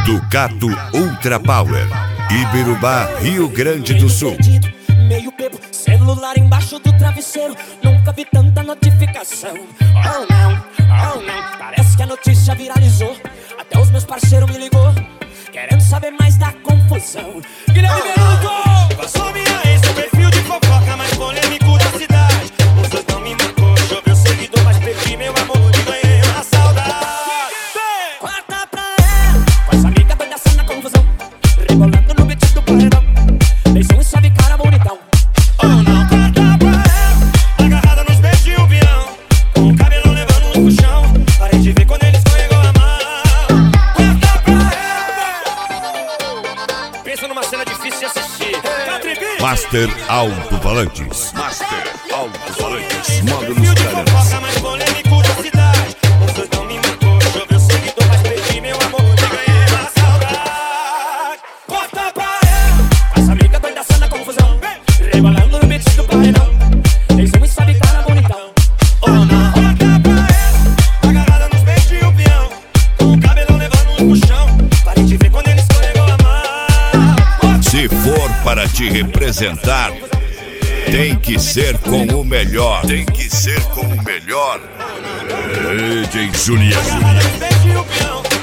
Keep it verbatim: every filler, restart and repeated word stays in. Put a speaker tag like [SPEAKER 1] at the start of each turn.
[SPEAKER 1] Ducato Ultra Power, Ibirubá, Rio Grande do Sul.
[SPEAKER 2] Meio bebo, celular embaixo do travesseiro. Nunca vi tanta notificação. Oh não, oh não, parece que a notícia viralizou. Até os meus parceiros me ligou, querendo saber mais da confusão. Guilherme Beruto!
[SPEAKER 3] Passou minha ex, o perfil de fofoca mais polêmico da cidade. Os dois não me marcou, choveu seguidor, mas perdi meu amor e ganhei uma saudade.
[SPEAKER 2] Corta pra ela, com essa amiga doida assim na confusão, rebolando no beat do paredão. Beijão e sobe cara bonitão.
[SPEAKER 3] Oh não, corta pra ela, agarrada nos beijos de um peão, com o cabelo levando um puxão. Parei de ver quando ele escorregou a mão. Corta pra ela. Pensa numa cena difícil de assistir.
[SPEAKER 1] Master Alto-Falantes. Master Alto-Falantes. Modo nos
[SPEAKER 3] Perfil de
[SPEAKER 1] caras.
[SPEAKER 3] fofoca mais polêmico da cidade. Os dois não me marcou, choveu seguidor, mas perdi meu amor e ganhei uma saudade. Corta pra ela,
[SPEAKER 2] Com essa amiga doida assim na confusão, rebolando no beat do paredão. Beijão e sobe cara bonitão.
[SPEAKER 3] oh não. Corta pra ela, agarrada nos beijos de um peão, com o cabelo levando um puxão. Parei de ver quando ele escorregou a mão.
[SPEAKER 1] Se for para te representar, tem que ser com o melhor. Tem que ser com o melhor. D J Juliano.
[SPEAKER 3] Agarrada nos beijos de um peão,